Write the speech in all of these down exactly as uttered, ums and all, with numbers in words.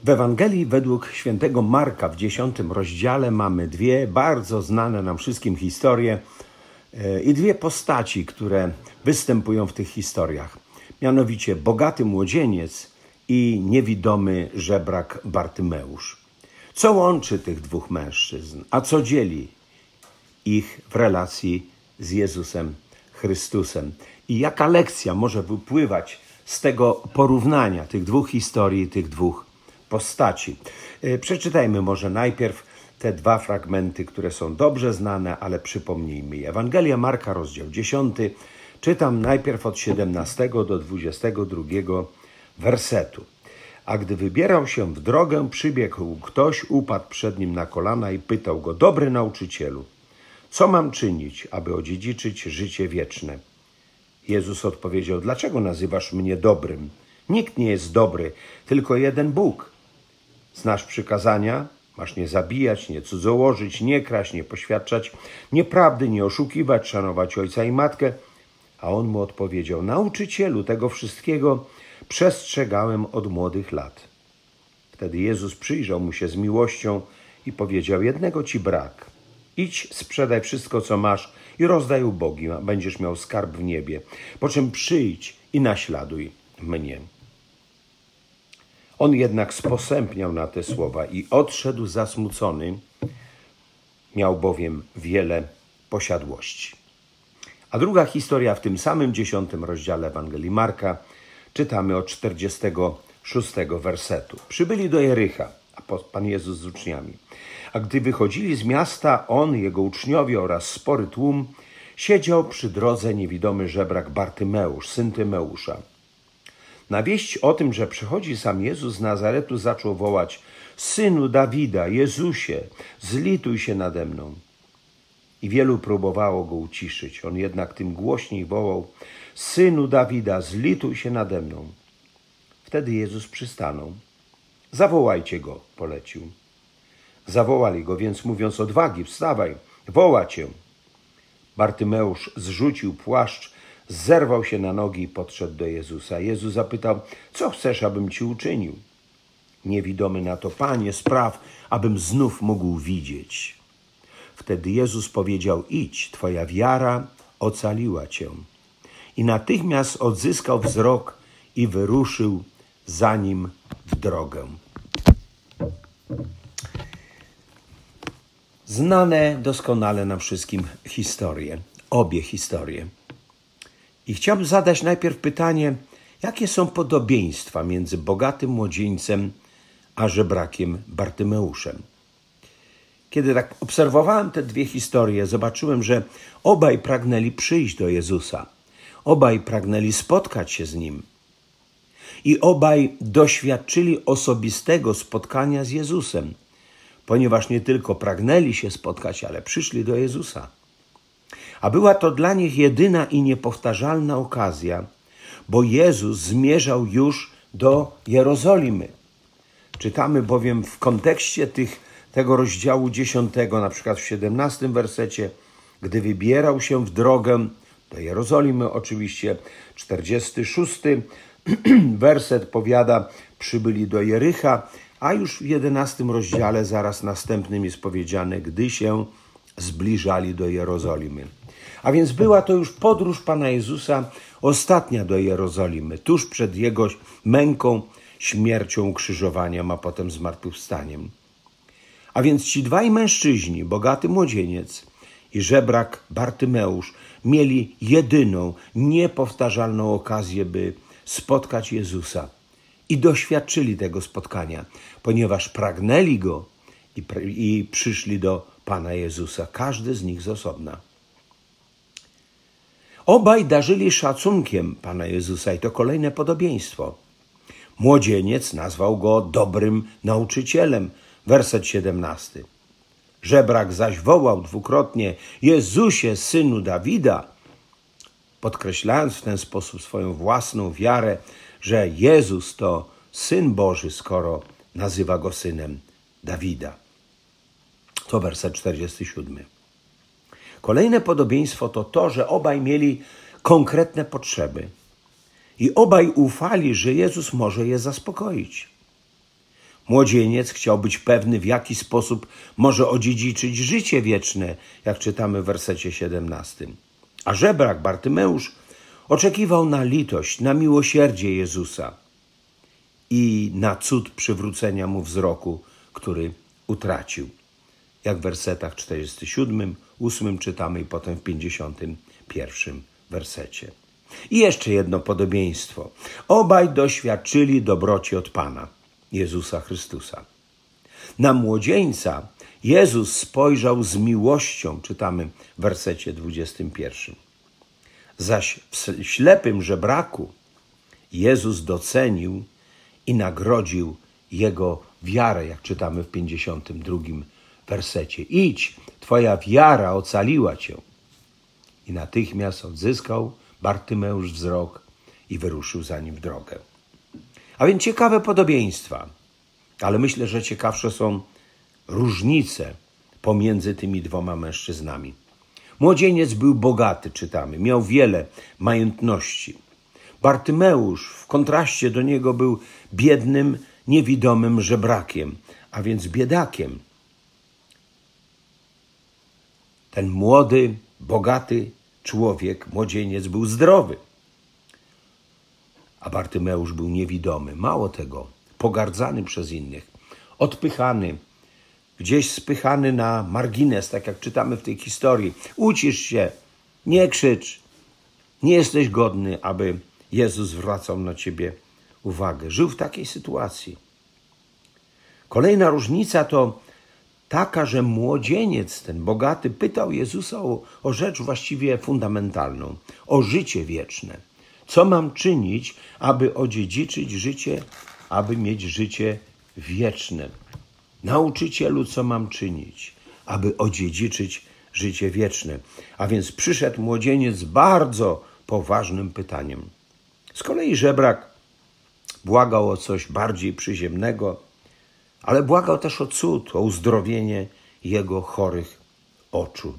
W Ewangelii według świętego Marka w dziesiątym rozdziale mamy dwie bardzo znane nam wszystkim historie i dwie postaci, które występują w tych historiach. Mianowicie bogaty młodzieniec i niewidomy żebrak Bartymeusz. Co łączy tych dwóch mężczyzn, a co dzieli ich w relacji z Jezusem Chrystusem? I jaka lekcja może wypływać z tego porównania tych dwóch historii, tych dwóch postaci? Przeczytajmy może najpierw te dwa fragmenty, które są dobrze znane, ale przypomnijmy je. Ewangelia Marka, rozdział dziesiąty. Czytam najpierw od siedemnastego do dwudziestego drugiego wersetu. A gdy wybierał się w drogę, przybiegł ktoś, upadł przed nim na kolana i pytał go: dobry nauczycielu, co mam czynić, aby odziedziczyć życie wieczne? Jezus odpowiedział: dlaczego nazywasz mnie dobrym? Nikt nie jest dobry, tylko jeden Bóg. Znasz przykazania? Masz nie zabijać, nie cudzołożyć, nie kraść, nie poświadczać nieprawdy, nie oszukiwać, szanować ojca i matkę. A on mu odpowiedział: nauczycielu, tego wszystkiego przestrzegałem od młodych lat. Wtedy Jezus przyjrzał mu się z miłością i powiedział: jednego ci brak. Idź, sprzedaj wszystko, co masz i rozdaj ubogim, a będziesz miał skarb w niebie. Po czym przyjdź i naśladuj mnie. On jednak sposępniał na te słowa i odszedł zasmucony, miał bowiem wiele posiadłości. A druga historia w tym samym dziesiątym rozdziale Ewangelii Marka, czytamy od czterdziestego szóstego wersetu. Przybyli do Jericha, a Pan Jezus z uczniami. A gdy wychodzili z miasta, on, jego uczniowie oraz spory tłum, siedział przy drodze niewidomy żebrak Bartymeusz, syn Tymeusza. Na wieść o tym, że przychodzi sam Jezus z Nazaretu, zaczął wołać: synu Dawida, Jezusie, zlituj się nade mną. I wielu próbowało go uciszyć. On jednak tym głośniej wołał: synu Dawida, zlituj się nade mną. Wtedy Jezus przystanął. Zawołajcie go, polecił. Zawołali go więc, mówiąc: odwagi, wstawaj, woła cię. Bartymeusz zrzucił płaszcz, zerwał się na nogi i podszedł do Jezusa. Jezus zapytał: co chcesz, abym ci uczynił? Niewidomy na to: Panie, spraw, abym znów mógł widzieć. Wtedy Jezus powiedział: idź, twoja wiara ocaliła cię. I natychmiast odzyskał wzrok i wyruszył za nim w drogę. Znane doskonale nam wszystkim historie, obie historie. I chciałbym zadać najpierw pytanie, jakie są podobieństwa między bogatym młodzieńcem a żebrakiem Bartymeuszem. Kiedy tak obserwowałem te dwie historie, zobaczyłem, że obaj pragnęli przyjść do Jezusa. Obaj pragnęli spotkać się z Nim. I obaj doświadczyli osobistego spotkania z Jezusem, ponieważ nie tylko pragnęli się spotkać, ale przyszli do Jezusa. A była to dla nich jedyna i niepowtarzalna okazja, bo Jezus zmierzał już do Jerozolimy. Czytamy bowiem w kontekście tych, tego rozdziału dziesiątego, na przykład w siedemnastym wersecie, gdy wybierał się w drogę do Jerozolimy, oczywiście czterdziesty szósty werset powiada: przybyli do Jericha, a już w jedenastym rozdziale zaraz następnym jest powiedziane: gdy się zbliżali do Jerozolimy. A więc była to już podróż Pana Jezusa, ostatnia do Jerozolimy, tuż przed Jego męką, śmiercią, ukrzyżowaniem, a potem zmartwychwstaniem. A więc ci dwaj mężczyźni, bogaty młodzieniec i żebrak Bartymeusz, mieli jedyną, niepowtarzalną okazję, by spotkać Jezusa. I doświadczyli tego spotkania, ponieważ pragnęli Go i, i przyszli do Pana Jezusa, każdy z nich z osobna. Obaj darzyli szacunkiem Pana Jezusa i to kolejne podobieństwo. Młodzieniec nazwał Go dobrym nauczycielem, werset siedemnasty. Żebrak zaś wołał dwukrotnie: Jezusie, synu Dawida, podkreślając w ten sposób swoją własną wiarę, że Jezus to Syn Boży, skoro nazywa Go synem Dawida. To werset czterdziesty siódmy. Kolejne podobieństwo to to, że obaj mieli konkretne potrzeby i obaj ufali, że Jezus może je zaspokoić. Młodzieniec chciał być pewny, w jaki sposób może odziedziczyć życie wieczne, jak czytamy w wersecie siedemnastym. A żebrak Bartymeusz oczekiwał na litość, na miłosierdzie Jezusa i na cud przywrócenia mu wzroku, który utracił. Jak w wersetach czterdziestym siódmym, ósmym czytamy i potem w pięćdziesiątym pierwszym wersecie. I jeszcze jedno podobieństwo. Obaj doświadczyli dobroci od Pana, Jezusa Chrystusa. Na młodzieńca Jezus spojrzał z miłością, czytamy w wersecie dwudziestym pierwszym. Zaś w ślepym żebraku Jezus docenił i nagrodził jego wiarę, jak czytamy w pięćdziesiątym drugim wersecie. Idź, twoja wiara ocaliła cię. I natychmiast odzyskał Bartymeusz wzrok i wyruszył za nim w drogę. A więc ciekawe podobieństwa, ale myślę, że ciekawsze są różnice pomiędzy tymi dwoma mężczyznami. Młodzieniec był bogaty, czytamy, miał wiele majątności. Bartymeusz w kontraście do niego był biednym, niewidomym żebrakiem, a więc biedakiem. Ten młody, bogaty człowiek, młodzieniec był zdrowy, a Bartymeusz był niewidomy. Mało tego, pogardzany przez innych, odpychany, gdzieś spychany na margines, tak jak czytamy w tej historii. Ucisz się, nie krzycz, nie jesteś godny, aby Jezus zwracał na ciebie uwagę. Żył w takiej sytuacji. Kolejna różnica to taka, że młodzieniec, ten bogaty, pytał Jezusa o, o rzecz właściwie fundamentalną, o życie wieczne. Co mam czynić, aby odziedziczyć życie, aby mieć życie wieczne? Nauczycielu, co mam czynić, aby odziedziczyć życie wieczne? A więc przyszedł młodzieniec z bardzo poważnym pytaniem. Z kolei żebrak błagał o coś bardziej przyziemnego, ale błagał też o cud, o uzdrowienie jego chorych oczu.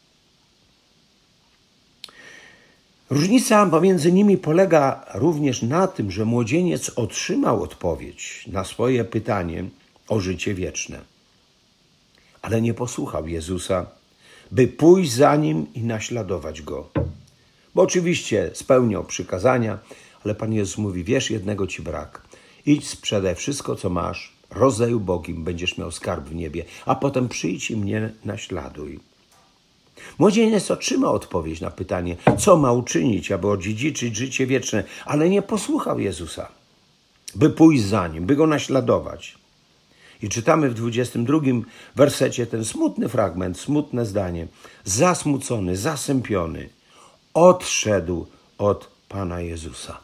Różnica pomiędzy nimi polega również na tym, że młodzieniec otrzymał odpowiedź na swoje pytanie o życie wieczne, ale nie posłuchał Jezusa, by pójść za nim i naśladować go. Bo oczywiście spełniał przykazania, ale Pan Jezus mówi, wiesz, jednego ci brak. Idź, sprzedaj wszystko, co masz, rozdaj ubogim, będziesz miał skarb w niebie, a potem przyjdź i mnie naśladuj. Młodzieniec otrzymał odpowiedź na pytanie, co ma uczynić, aby odziedziczyć życie wieczne, ale nie posłuchał Jezusa, by pójść za nim, by go naśladować. I czytamy w dwudziestym drugim wersecie ten smutny fragment, smutne zdanie. Zasmucony, zasępiony, odszedł od Pana Jezusa.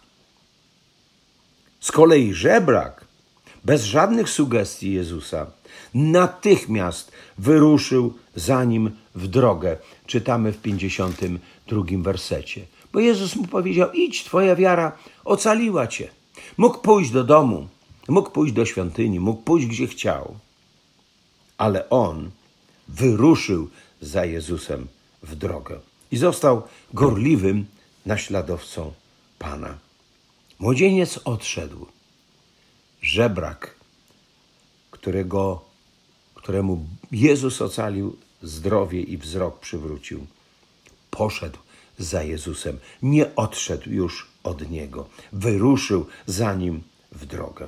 Z kolei żebrak, bez żadnych sugestii Jezusa, natychmiast wyruszył za nim w drogę. Czytamy w pięćdziesiątym drugim wersecie. Bo Jezus mu powiedział, idź, twoja wiara ocaliła cię. Mógł pójść do domu, mógł pójść do świątyni, mógł pójść gdzie chciał. Ale on wyruszył za Jezusem w drogę i został gorliwym naśladowcą Pana. Młodzieniec odszedł. Żebrak, którego, któremu Jezus ocalił zdrowie i wzrok przywrócił, poszedł za Jezusem, nie odszedł już od Niego, wyruszył za Nim w drogę.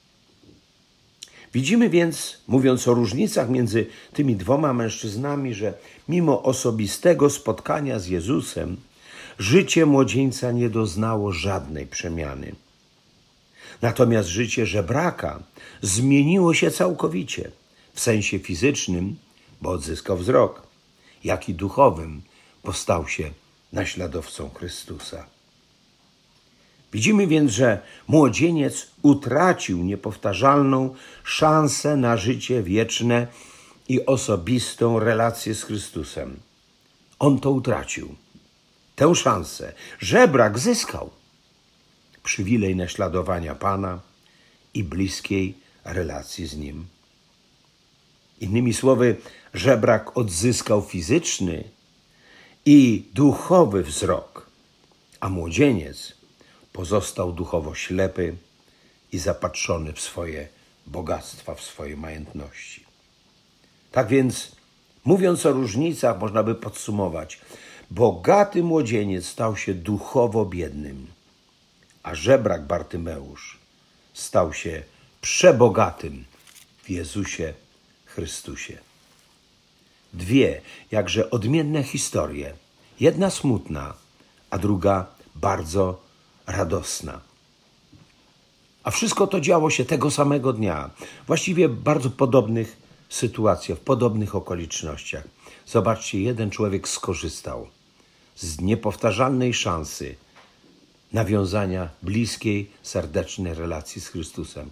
Widzimy więc, mówiąc o różnicach między tymi dwoma mężczyznami, że mimo osobistego spotkania z Jezusem, życie młodzieńca nie doznało żadnej przemiany. Natomiast życie żebraka zmieniło się całkowicie, w sensie fizycznym, bo odzyskał wzrok, jak i duchowym, bo stał się naśladowcą Chrystusa. Widzimy więc, że młodzieniec utracił niepowtarzalną szansę na życie wieczne i osobistą relację z Chrystusem. On to utracił, tę szansę. Żebrak zyskał przywilej naśladowania Pana i bliskiej relacji z Nim. Innymi słowy, żebrak odzyskał fizyczny i duchowy wzrok, a młodzieniec pozostał duchowo ślepy i zapatrzony w swoje bogactwa w swojej majątności. Tak więc, mówiąc o różnicach, można by podsumować. Bogaty młodzieniec stał się duchowo biednym, a żebrak Bartymeusz stał się przebogatym w Jezusie Chrystusie. Dwie jakże odmienne historie. Jedna smutna, a druga bardzo radosna. A wszystko to działo się tego samego dnia. Właściwie w bardzo podobnych sytuacjach, w podobnych okolicznościach. Zobaczcie, jeden człowiek skorzystał z niepowtarzalnej szansy nawiązania bliskiej, serdecznej relacji z Chrystusem,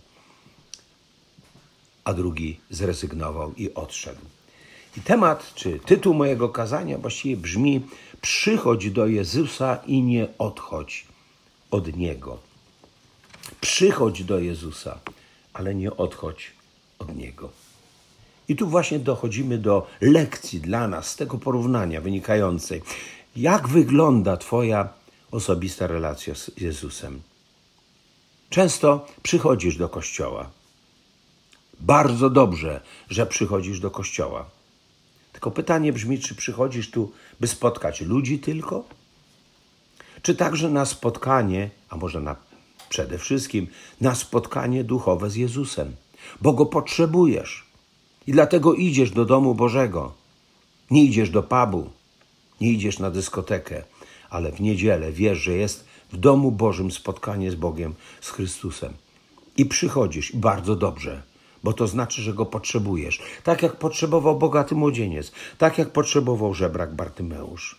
a drugi zrezygnował i odszedł. I temat, czy tytuł mojego kazania właściwie brzmi: przychodź do Jezusa i nie odchodź od Niego. Przychodź do Jezusa, ale nie odchodź od Niego. I tu właśnie dochodzimy do lekcji dla nas, z tego porównania wynikającej. Jak wygląda Twoja osobista relacja z Jezusem? Często przychodzisz do kościoła. Bardzo dobrze, że przychodzisz do kościoła. Tylko pytanie brzmi, czy przychodzisz tu, by spotkać ludzi tylko? Czy także na spotkanie, a może na, przede wszystkim na spotkanie duchowe z Jezusem? Bo Go potrzebujesz i dlatego idziesz do domu Bożego. Nie idziesz do pubu, nie idziesz na dyskotekę, ale w niedzielę wiesz, że jest w domu Bożym spotkanie z Bogiem, z Chrystusem. I przychodzisz, i bardzo dobrze, bo to znaczy, że Go potrzebujesz. Tak jak potrzebował bogaty młodzieniec, tak jak potrzebował żebrak Bartymeusz.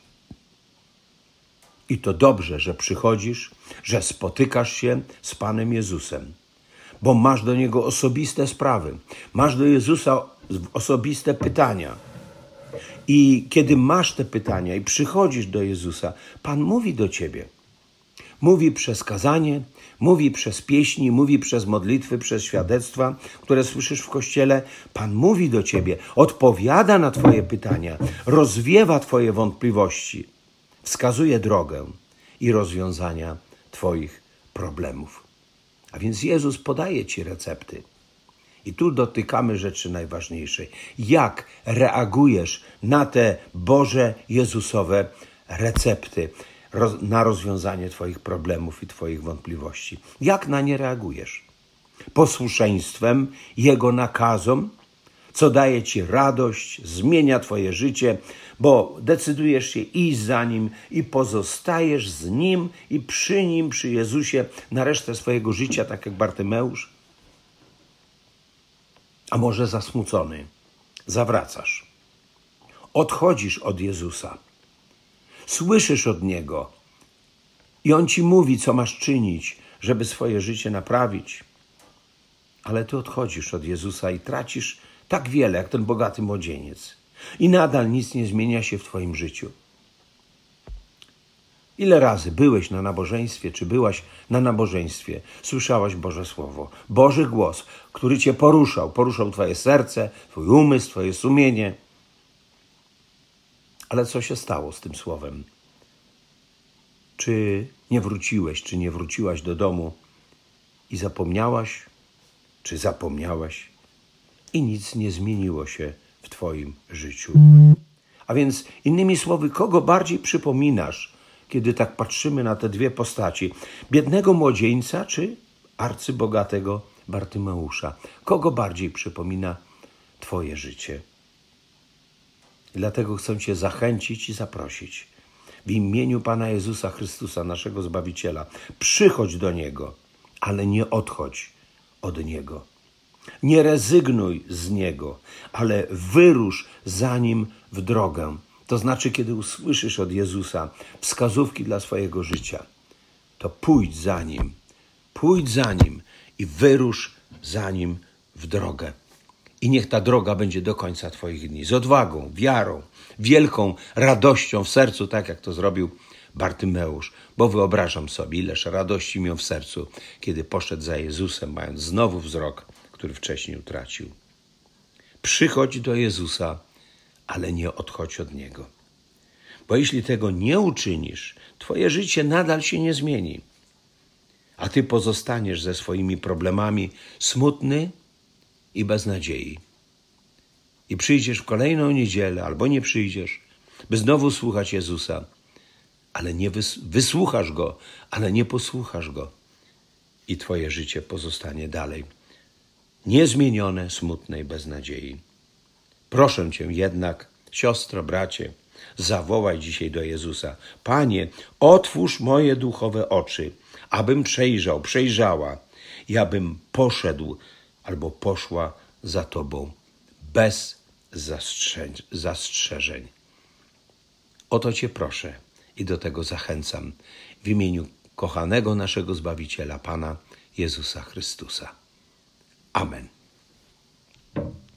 I to dobrze, że przychodzisz, że spotykasz się z Panem Jezusem, bo masz do Niego osobiste sprawy, masz do Jezusa osobiste pytania. I kiedy masz te pytania i przychodzisz do Jezusa, Pan mówi do ciebie. Mówi przez kazanie, mówi przez pieśni, mówi przez modlitwy, przez świadectwa, które słyszysz w kościele. Pan mówi do ciebie, odpowiada na twoje pytania, rozwiewa twoje wątpliwości, wskazuje drogę i rozwiązania twoich problemów. A więc Jezus podaje ci recepty. I tu dotykamy rzeczy najważniejszej. Jak reagujesz na te Boże Jezusowe recepty na rozwiązanie twoich problemów i twoich wątpliwości? Jak na nie reagujesz? Posłuszeństwem Jego nakazom, co daje ci radość, zmienia twoje życie, bo decydujesz się iść za Nim i pozostajesz z Nim i przy Nim, przy Jezusie na resztę swojego życia, tak jak Bartymeusz? A może zasmucony, zawracasz, odchodzisz od Jezusa, słyszysz od Niego i On ci mówi, co masz czynić, żeby swoje życie naprawić, ale ty odchodzisz od Jezusa i tracisz tak wiele, jak ten bogaty młodzieniec i nadal nic nie zmienia się w twoim życiu. Ile razy byłeś na nabożeństwie, czy byłaś na nabożeństwie, słyszałaś Boże Słowo, Boży głos, który cię poruszał, poruszał twoje serce, twój umysł, twoje sumienie. Ale co się stało z tym Słowem? Czy nie wróciłeś, czy nie wróciłaś do domu i zapomniałaś, czy zapomniałeś i nic nie zmieniło się w twoim życiu? A więc innymi słowy, kogo bardziej przypominasz, kiedy tak patrzymy na te dwie postaci? Biednego młodzieńca czy arcybogatego Bartymeusza? Kogo bardziej przypomina twoje życie? Dlatego chcę cię zachęcić i zaprosić. W imieniu Pana Jezusa Chrystusa, naszego Zbawiciela, przychodź do Niego, ale nie odchodź od Niego. Nie rezygnuj z Niego, ale wyrusz za Nim w drogę. To znaczy, kiedy usłyszysz od Jezusa wskazówki dla swojego życia, to pójdź za Nim, pójdź za Nim i wyrusz za Nim w drogę. I niech ta droga będzie do końca twoich dni. Z odwagą, wiarą, wielką radością w sercu, tak jak to zrobił Bartymeusz. Bo wyobrażam sobie, ileż radości miał w sercu, kiedy poszedł za Jezusem, mając znowu wzrok, który wcześniej utracił. Przychodź do Jezusa, ale nie odchodź od Niego. Bo jeśli tego nie uczynisz, twoje życie nadal się nie zmieni. A ty pozostaniesz ze swoimi problemami smutny i bez nadziei. I przyjdziesz w kolejną niedzielę, albo nie przyjdziesz, by znowu słuchać Jezusa, ale nie wys- wysłuchasz Go, ale nie posłuchasz Go. I twoje życie pozostanie dalej niezmienione, smutne i bez nadziei. Proszę Cię jednak, siostro, bracie, zawołaj dzisiaj do Jezusa: Panie, otwórz moje duchowe oczy, abym przejrzał, przejrzała i abym poszedł albo poszła za Tobą bez zastrze- zastrzeżeń. O to Cię proszę i do tego zachęcam w imieniu kochanego naszego Zbawiciela, Pana Jezusa Chrystusa. Amen.